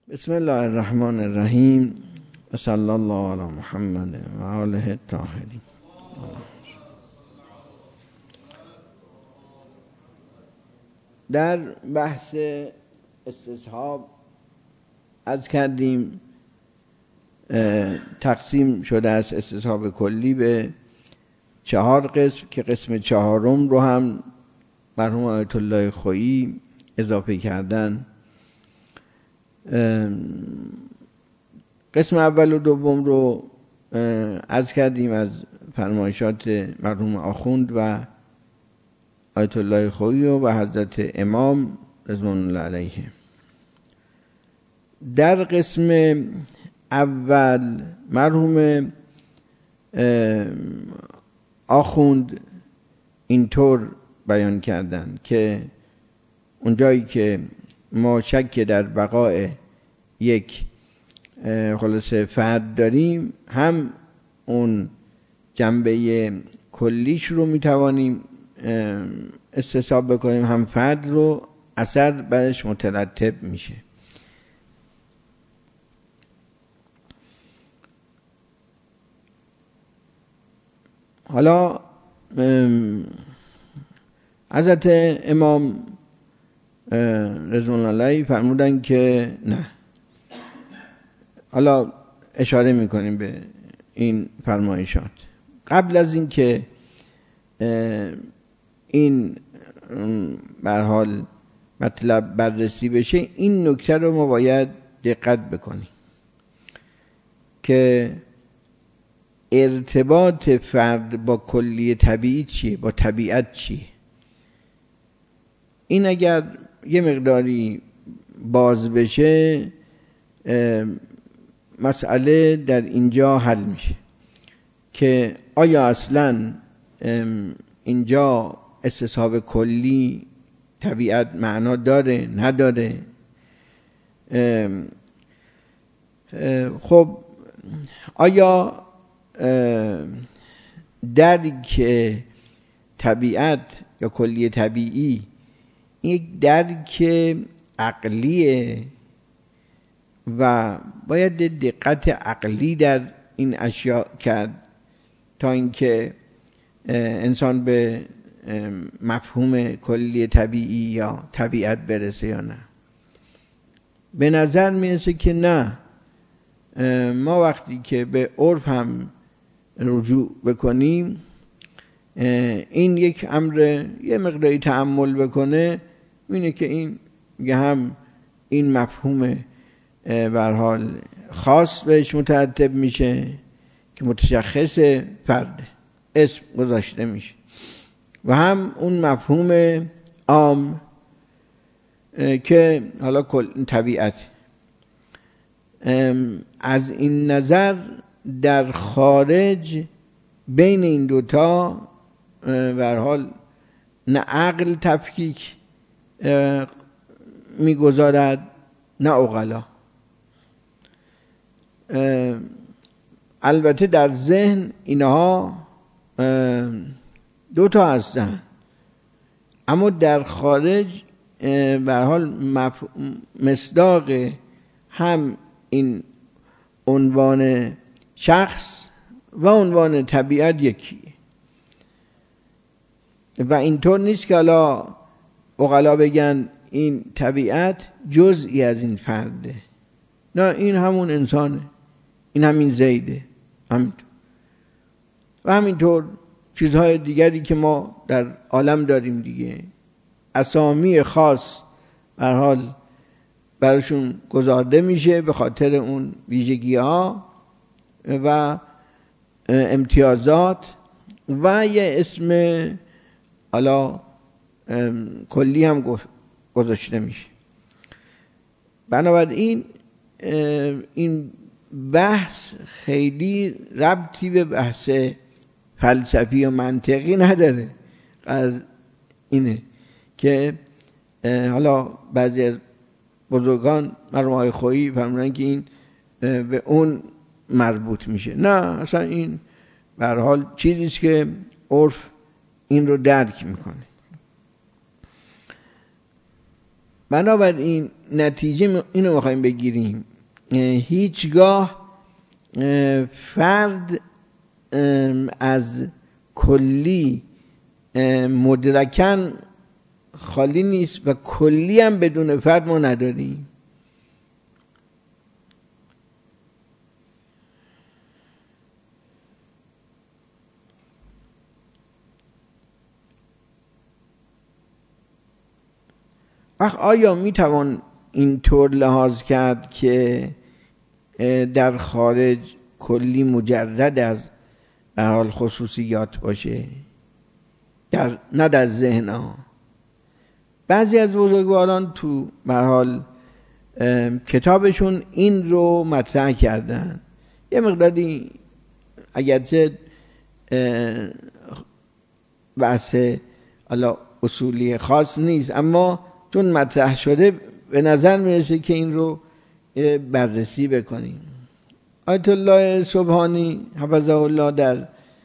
بسم الله الرحمن الرحیم و صلی الله علی محمد و آله الطاهرین. در بحث استصحاب عرض کردیم تقسیم شده است استصحاب کلی به 4 قسم که قسم 4م رو هم مرحوم آیت الله خویی اضافه کردن. قسم اول و دوم رو عرض کردیم از فرمایشات مرحوم آخوند و آیت الله خویی و حضرت امام رضوان الله علیه. در قسم اول مرحوم آخوند اینطور بیان کردن که اونجایی که ما شک در بقای یک خلاصه فرد داریم، هم اون جنبه کلیش رو میتوانیم استصحاب بکنیم، هم فرد رو اثر برش مترتب میشه. حالا حضرت امام رضوان الله علیه فرمودن که نه. حالا اشاره میکنیم به این فرمایشات. قبل از این که این به هر حال مطلب بررسی بشه، این نکته رو ما باید دقت بکنیم که ارتباط فرد با کلی طبیعی چیه، با طبیعت چیه. این اگر یه مقداری باز بشه مسئله در اینجا حل میشه که آیا اصلا اینجا استصحاب کلی طبیعت معنا داره نداره. خب آیا درک طبیعت یا کلی طبیعی یک درک عقلیه و باید دقت عقلی در این اشیاء کرد تا اینکه انسان به مفهوم کلی طبیعی یا طبیعت برسه یا نه؟ به نظر میرسه که نه. ما وقتی که به عرف هم رجوع بکنیم، این یک امر یه مقداری تأمل بکنه اینه که این هم این مفهوم به هر حال خاص بهش مترتب میشه که متشخص فرد اسم گذاشته میشه، و هم اون مفهوم عام که حالا کل طبیعت. از این نظر در خارج بین این دوتا به هر حال نه عقل تفکیک میگذارد نه عقلا. البته در ذهن اینها دوتا هستن، اما در خارج به هر حال مصداق هم این عنوان شخص و عنوان طبیعت یکیه و اینطور نیست که حالا عقلا بگن این طبیعت جزئی از این فرده. نه، این همون انسانه، این همین زیده، همینطور. و همینطور چیزهای دیگری که ما در عالم داریم دیگه، اسامی خاص به هر حال براشون گذارده میشه به خاطر اون ویژگی ها و امتیازات و یه اسم حالا کلی هم گذاشته میشه. بنابراین این بحث خیلی ربطی به بحث فلسفی و منطقی نداره. از اینه که حالا بعضی از بزرگان مرحوم آقای خویی فرمودن که این به اون مربوط میشه. نه، اصلا این به هر حال چیزیست که عرف این رو درک میکنه. بنابراین نتیجه اینو میخوایم بگیریم، هیچگاه فرد از کلی مدرکاً خالی نیست و کلی هم بدون فرد ما نداریم. آیا میتوان اینطور لحاظ کرد که در خارج کلی مجرد از به حال خصوصیات باشه، نه در ذهن ها؟ بعضی از بزرگواران تو به حال کتابشون این رو مطرح کردن، یه مقداری اگرچه بحث اصولی خاص نیست، اما چون مطرح شده به نظر میرسه که این رو بررسی بکنیم. آیت الله سبحانی حفظه الله در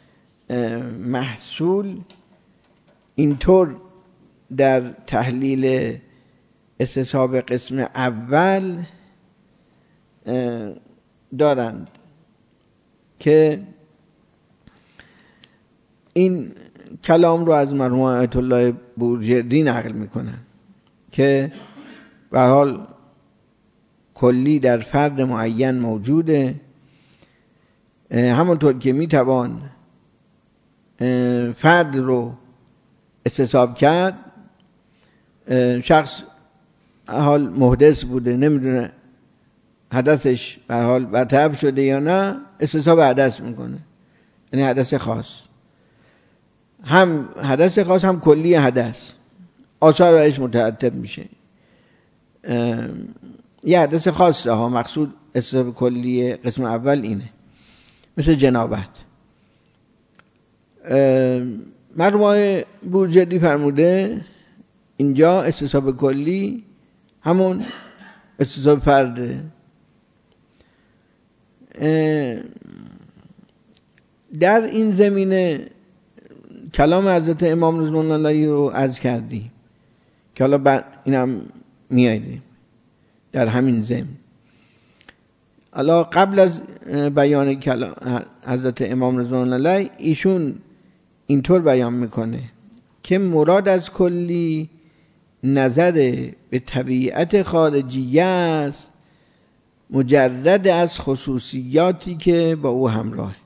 محصول اینطور در تحلیل استصحاب قسم اول دارند که این کلام رو از مرحوم آیت الله بورجردی نقل میکنن که به هر حال کلی در فرد معین موجوده، همونطور که میتوان فرد رو استصحاب کرد. شخص حال محدث بوده، نمیدونه حدثش به حال برطرف شده یا نه، استصحاب حدث میکنه، یعنی حدث خاص، هم حدث خاص هم کلی حدث، آثار برش مترتب میشه. یه حدث خاصه ها، مقصود استصحاب کلی قسم اول اینه، مثل جنابت. مرحوم بورجردی فرموده اینجا استصحاب کلی همون استصحاب فرده. در این زمینه کلام حضرت امام رضوان الله علیه رو عرض کردیم که حالا اینم میایدیم در همین ضمن. حالا قبل از بیان کلام حضرت امام رضوان الله علیه، ایشون اینطور بیان میکنه که مراد از کلی نظر به طبیعت خارجیه است، مجرد از خصوصیاتی که با او همراه.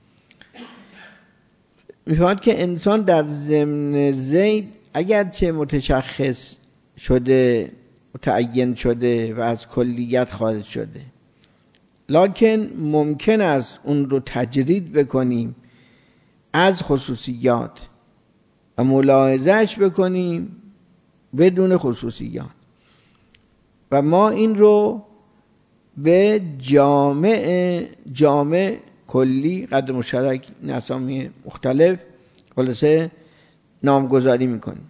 میفهمد که انسان در ضمن زید اگرچه متشخص شده، متعین شده و از کلیت خارج شده، لکن ممکن است اون رو تجرید بکنیم از خصوصیات و ملاحظهش بکنیم بدون خصوصیات، و ما این رو به جامع کلی قدر مشترک اسامی مختلف خلاصه نامگذاری میکنیم.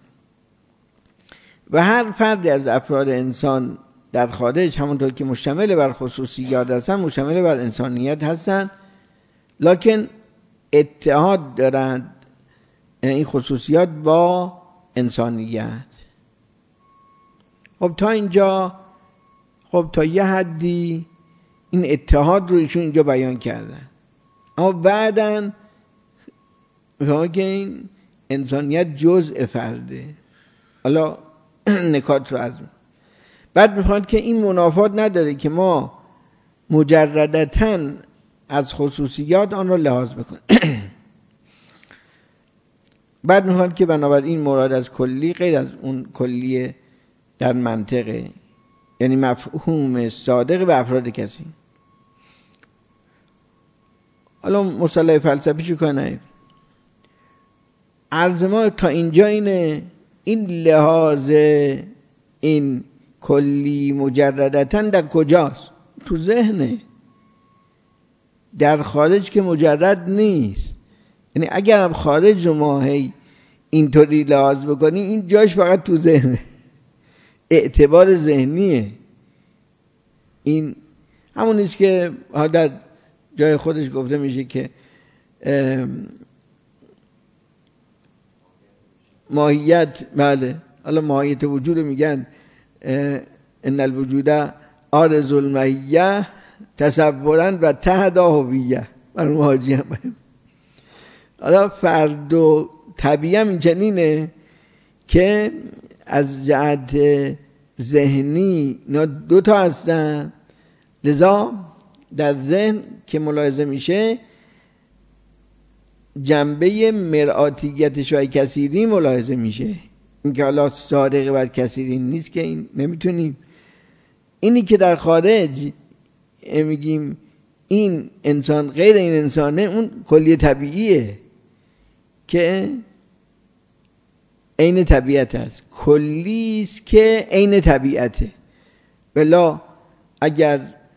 و هر فردی از افراد انسان در خارج همونطور که مشتمل بر خصوصیات هستن، مشتمل بر انسانیت هستن، لکن اتحاد دارند این خصوصیات با انسانیت. خب تا اینجا، خب تا یه حدی این اتحاد رو ایشون اینجا بیان کردن، اما بعداً میفهمه که این انسانیت جزء فرده. حالا نکات رو از بعد میفهمد که این منافات نداره که ما مجردتاً از خصوصیات آن رو لحاظ بکنیم. بعد میفهمد که بنابراین مراد از کلی غیر از اون کلی در منطقه، یعنی مفهوم صادق به افراد کسی. حالا مصطلح فلسفی چی کنه؟ عرض ما تا اینجا اینه، این لحاظ این کلی مجردتاً در کجاست؟ تو ذهنه، در خارج که مجرد نیست. یعنی اگر هم خارج رو ما اینطوری لحاظ بکنیم، این جاش فقط تو ذهنه، اعتبار ذهنیه. این همون نیست که در جای خودش گفته میشه که ماهیت، بله، حالا ماهیت وجود رو میگن ان الوجود عارض المعیه تصورا و تهدا هویه برای حاجی هم. حالا فرد و طبیعی هم این چنینه که از جهت ذهنی اینا دوتا هستن، لذا در ذهن که ملاحظه میشه جنبه مرآتیت شای کثیری ملاحظه میشه. این که حالا صادقه بر کثیری نیست که این نمیتونیم. اینی که در خارج میگیم این انسان غیر این انسانه، اون کلیه طبیعیه که عین طبیعت است، کلی است که عین طبیعته. بلا اگر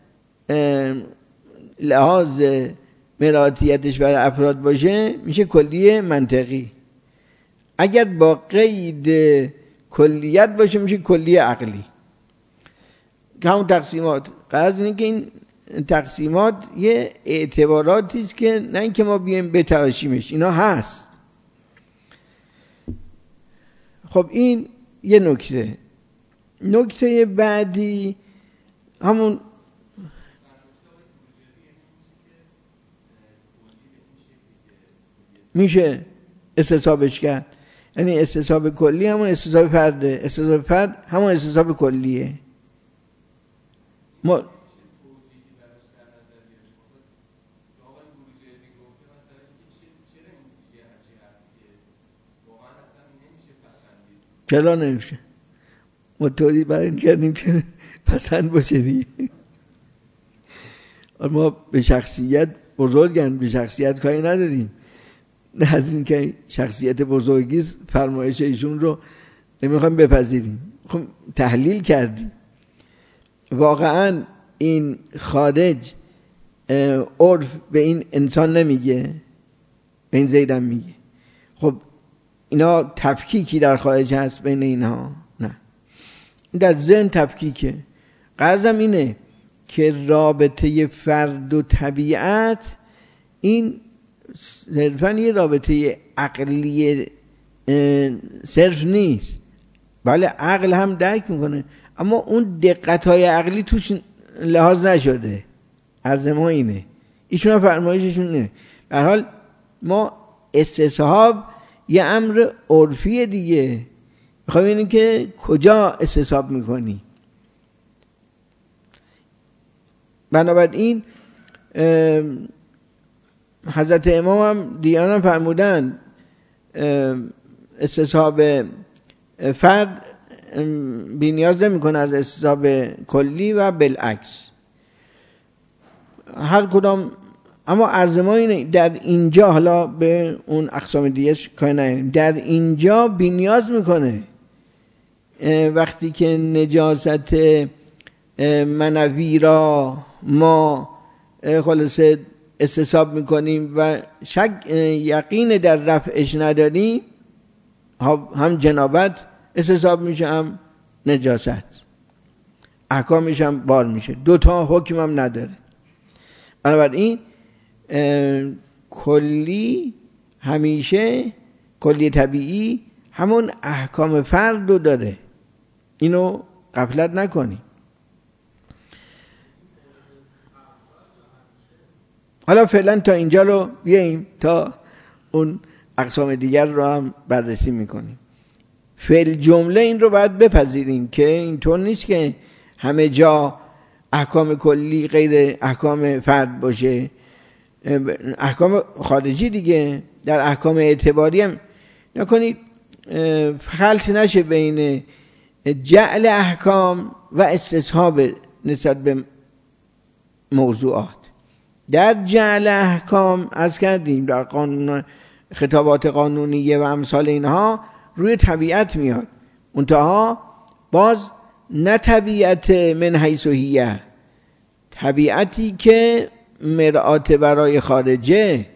لحاظ مراتیتش برای افراد باشه میشه کلیه منطقی، اگر با قید کلیت باشه میشه کلیه عقلی. که همون تقسیمات قرض اینه که این تقسیمات یه اعتباراتی است که نه اینکه ما بیایم بتراشیمش، اینا هست. خب این یه نکته. نکته بعدی همون میشه استصحابش کرد، یعنی استصحاب کلی همون استصحاب فرده، استصحاب فرد همون استصحاب کلیه. ما چرا نمیشه؟ ما توضیح برای کردیم که پسند باشه دیگه. ما به شخصیت بزرگن، به شخصیت کاری نداریم، نه از این که شخصیت بزرگی فرمایش ایشون رو نمیخوایم بپذیریم. خب تحلیل کردیم واقعا این خارج عرف به این انسان نمیگه، به این زیدم میگه. خب اینا تفکیکی در خارج هست بین اینها؟ نه، در ذهن تفکیکه. غرضم اینه که رابطه فرد و طبیعت این صرفاً یه رابطه عقلی صرف نیست. بله عقل هم درک میکنه، اما اون دقت‌های عقلی توش لحاظ نشده. عرض ما اینه، ایشون هم فرمایششون اینه. به هر حال ما استصحاب یه امر عرفیه دیگه، میخوام ببینیم که کجا استصحاب میکنی. بنابراین حضرت امام هم دیگران فرمودن استصحاب فرد بی نیاز نمیکنه از استصحاب کلی و بالعکس هر کدام. اما عرض ما اینه در اینجا، حالا به اون اقسام دیگه کاری نداریم، در اینجا بی نیاز میکنه. وقتی که نجاست منوی را ما خلاصه استصحاب میکنیم و شک یقین در رفعش نداریم، هم جنابت استصحاب میشه هم نجاست، احکامش هم بار میشه، دوتا حکم هم نداره. بنابراین کلی همیشه کلی طبیعی همون احکام فرد رو داره، اینو غفلت نکنی. حالا فعلا تا اینجا رو بیاییم تا اون اقسام دیگر رو هم بررسی میکنیم. فعل جمله این رو باید بپذیریم که اینطور نیست که همه جا احکام کلی غیر احکام فرد باشه. احکام خارجی دیگه در احکام اعتباری هم نکنید خلط نشه بین جعل احکام و استصحاب نسبت به موضوعات. در جعل احکام از کردیم در قانون خطابات قانونیه و امثال اینها روی طبیعت میاد، منتها باز نه طبیعت من حیث هیه، طبیعتی که مرآت برای خارجه،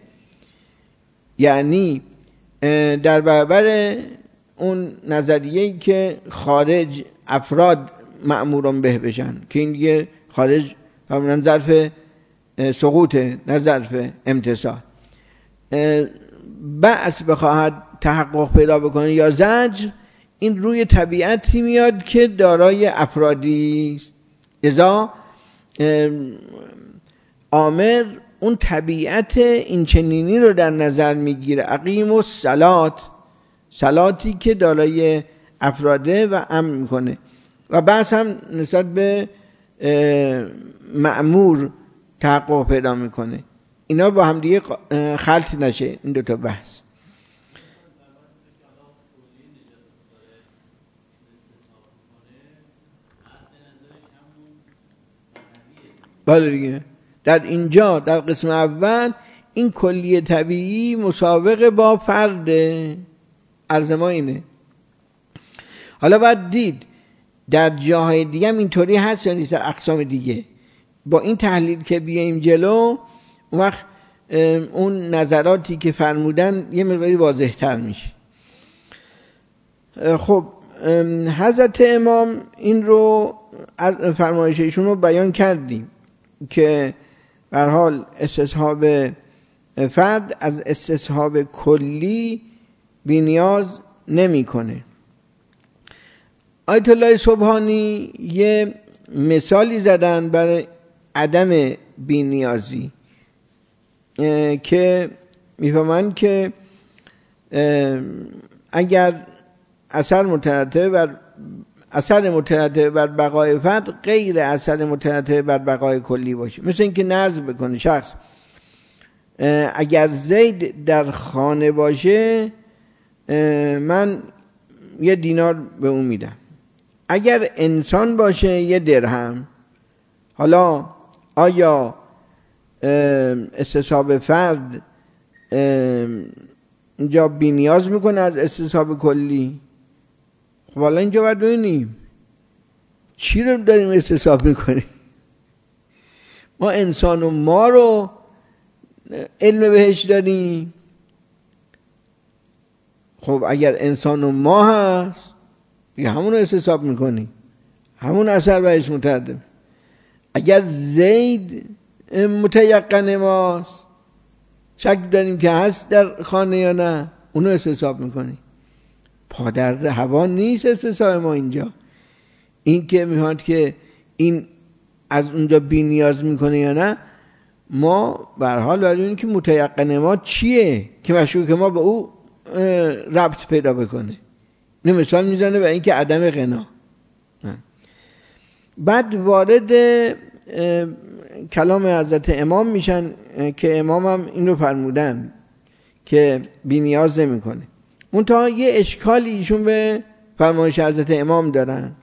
یعنی در برابر اون نظریه‌ای که خارج افراد مأمورون به بشن، که این دیگه خارج فرمودن ظرف سقوطه نه ظرف امتصال، بعث بخواهد تحقق پیدا بکنه یا زجر، این روی طبیعتی میاد که دارای افرادی است. لذا آمر اون طبیعت این چنینی رو در نظر میگیره. اقیم الصلات، صلاتی که دارای افراده و امر میکنه. و بحث هم نسبت به مأمور تحقق پیدا میکنه. اینا با هم دیگه خلط نشه این دوتا بحث. بله دیگه، در اینجا در قسم اول این کلیه طبیعی مسابقه با فرد، عرض ما اینه. حالا باید دید در جاهای دیگه هم اینطوری هست یا نیست، در اقسام دیگه. با این تحلیل که بیایم جلو، اون وقت اون نظراتی که فرمودن یه مقداری واضح تر میشه. خب حضرت امام این رو فرمایششون رو بیان کردیم که به هر حال استصحاب فرد از استصحاب کلی بی نیاز نمی کنه. آیت الله سبحانی یه مثالی زدن برای عدم بی نیازی که میفهمن که اگر اثر مترتب بر بقای فرد غیر اثر مترتب بر بقای کلی باشه. مثل اینکه نذر بکنه شخص اگر زید در خانه باشه من 1 دینار به اون میدم، اگر انسان باشه 1 درهم. حالا آیا استصحاب فرد اینجا بی نیاز میکنه از استصحاب کلی؟ خب حالا اینجا باید ببینیم چی رو داریم استصحاب میکنیم. ما انسان و ما رو علم بهش داریم. خب اگر انسان و ما هست دیگه همون رو استصحاب میکنیم، همون اثر بهش مترتب. اگر زید متیقن ماست، شک داریم که هست در خانه یا نه، اونو استصحاب میکنیم. پادر هوا نیست استصحاب ما اینجا. این که میخواد که این از اونجا بی نیاز میکنه یا نه، ما به هر حال باید ببینیم که متیقن ما چیه که مشکوک ما به او ربط پیدا بکنه. این مثال میزنه به این که عدم غنا. بعد وارد کلام حضرت امام میشن که امام هم این رو فرمودن که بی نیاز نمیکنه. منتها یه اشکالی ایشون به فرمایش حضرت امام دارن.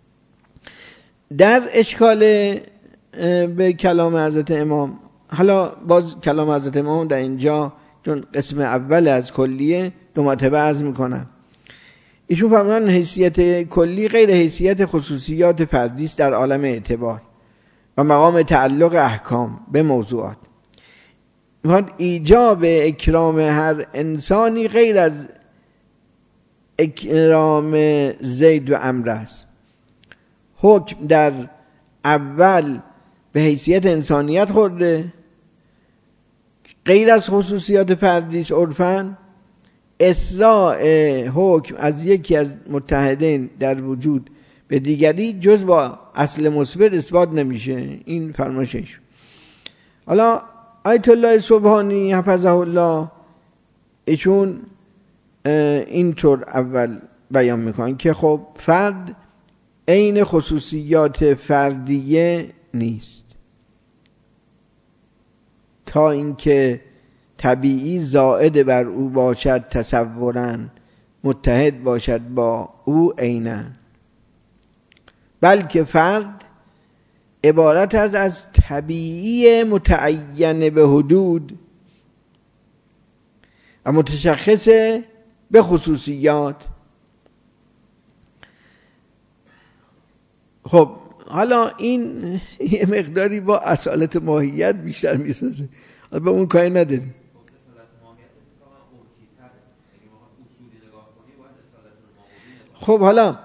در اشکال به کلام حضرت امام، حالا باز کلام حضرت امام در اینجا چون قسم اول از کلیه 2 مرتبه عرض میکنم. ایشون فرمودن حیثیت کلی غیر حیثیت خصوصیات فردی است در عالم اعتبار و مقام تعلق احکام به موضوعات. ایجاب اکرام هر انسانی غیر از اکرام زید و عمرو است. حکم در اول به حیثیت انسانیت خورده، غیر از خصوصیات فردی است عرفاً. اصلاح حکم از یکی از متحدین در وجود به دیگری جز با اصل مثبت اثبات نمیشه. این فرمایشش. حالا آیت الله سبحانی حفظه الله ایشون اینطور اول بیان میکنن که خب فرد عین خصوصیات فردیه نیست، تا اینکه طبیعی زائد بر او باشد تصوراً، متحد باشد با او عیناً. بلکه فرد عبارت از طبیعی متعین به حدود و متشخص به خصوصیات. خب حالا این یه مقداری با اصالت ماهیت بیشتر میسازه، حالا به اون کاری نداریم. خب حالا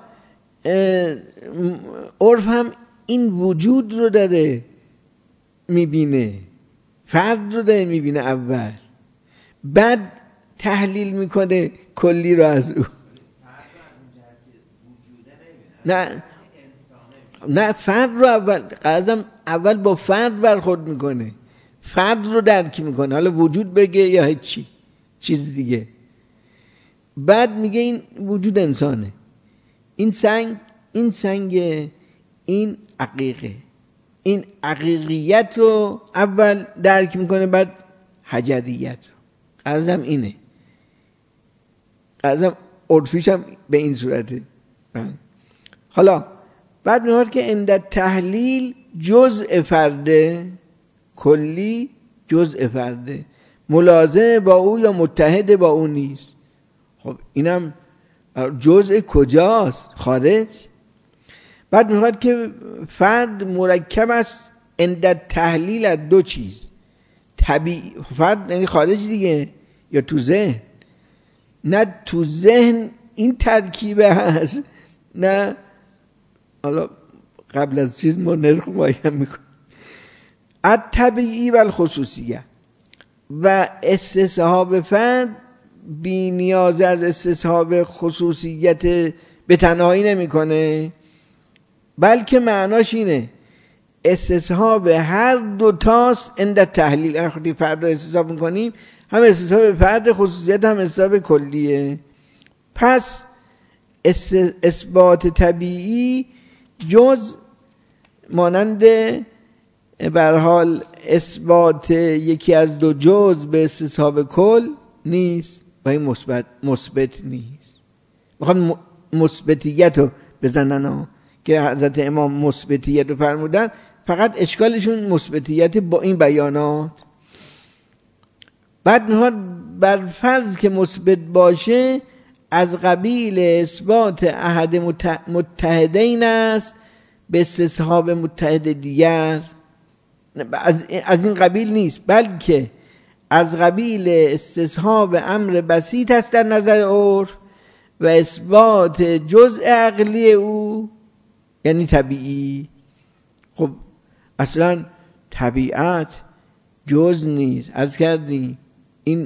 عرف هم این وجود رو داره میبینه، فرد رو داره میبینه اول، بعد تحلیل میکنه کلی رو از او. نه فرد رو اول با فرد برخورد میکنه، فرد رو درک میکنه، حالا وجود بگه یا هیچی چیز دیگه. بعد میگه این وجود انسانه، این سنگ این عقیقه، این عقیقیت رو اول درک میکنه، بعد حجریت رو. عرضم اینه، عرضم عرفیش هم به این صورته. حالا بعد میگه که عند تحلیل جزء فرده، کلی جزء فرده، ملازم با او یا متحد با او نیست. خب اینم جزء کجاست؟ خارج. بعد میخواد که فرد مرکب است عند تحلیل از دو چیز، طبیعی فرد یعنی خارج دیگه، یا تو ذهن. نه تو ذهن این ترکیبه هست، نه حالا قبل از چیز ما نرخ معین میکنیم. الطبیعی و الخصوصیه و استصحاب فرد بی نیاز از استصحاب خصوصیت به تنهایی نمیکنه، بلکه معناش اینه استصحاب هر دو تاست عند تحلیل. وقتی فرد رو استصحاب میکنیم هم استصحاب فرد خصوصیت هم استصحاب کلیه. پس اثبات طبیعی جز مانند به هر حال اثبات یکی از دو جز به استصحاب کل نیست و این مثبت نیست. میخوان مثبتیت رو بزنن که حضرت امام مثبتیت رو فرمودن، فقط اشکالشون مثبتیت با این بیانات. بعد میخواد بر فرض که مثبت باشه از قبیل اثبات احد متحدین است به استصحاب متحد دیگر، از این قبیل نیست، بلکه از قبیل استصحاب امر بسیط است در نظر عرف و اثبات جزء عقلی او یعنی طبیعی. خب اصلا طبیعت جز نیست، از کردی این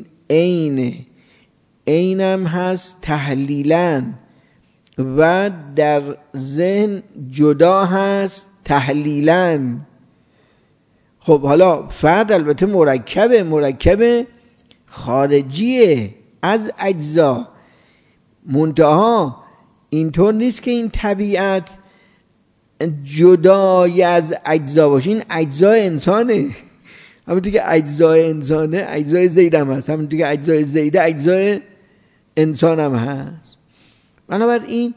عینم هست تحلیلاً و در ذهن جدا هست تحلیلاً. خب حالا فرد البته مرکب خارجیه از اجزا، منتها اینطور نیست که این طبیعت جدای از اجزا باشه. این اجزای انسانه، همونطور که اجزای انسانه اجزای زید هم هست، همونطور که اجزای زیده اجزای انسان هم هست. بنابراین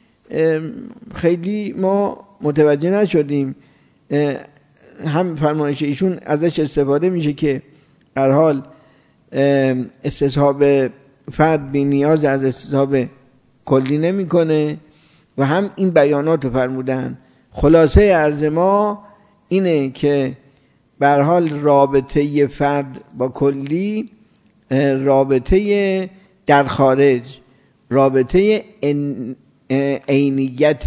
خیلی ما متوجه نشدیم. هم فرمایش ایشون ازش استفاده میشه که هر حال استصحاب فرد بی نیاز از استصحاب کلی نمیکنه و هم این بیانات رو فرمودن. خلاصه عرض ما اینه که به هر حال رابطه فرد با کلی رابطه در خارج، رابطه عینیت،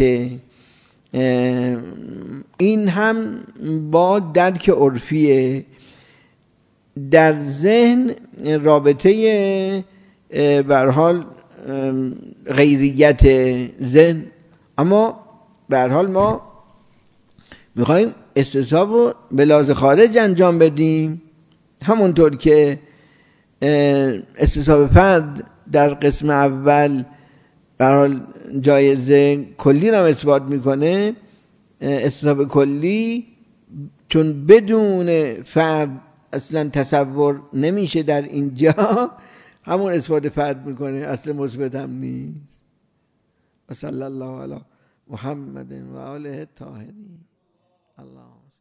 این هم با درک عرفیه. در ذهن رابطه به هر حال غیریت ذهن، اما به هر حال ما میخوایم استصحاب رو به لحاظ خارج انجام بدیم، همونطور که استصحاب فرد در قسم اول به هر حال جای ذهن کلی رو اثبات میکنه. استصحاب کلی چون بدون فرد اصلا تصور نمیشه در اینجا، همون اثبات فرد میکنه، اصل مثبت هم نیست. و صلی الله علی محمد و آله الطاهرین. اللهم